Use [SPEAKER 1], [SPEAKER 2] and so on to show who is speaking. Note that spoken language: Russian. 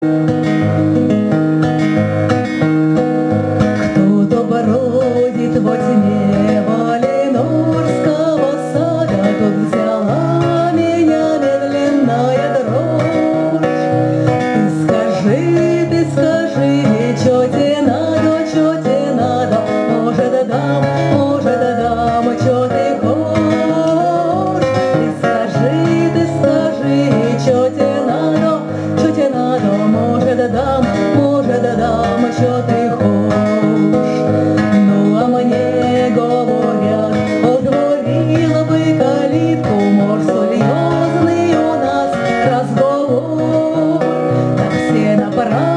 [SPEAKER 1] Кто-то бродит во тьме Валенурского сада, тут взяла меня медленная дрожь. Ты скажи, чё тебе надо, может дам, чё ты хочешь. Ты скажи, чё тебе надо, может дам, чё ты хочешь. Ну а мне говорят, отворила бы калитку, может, серьезный у нас разговор. Так все направо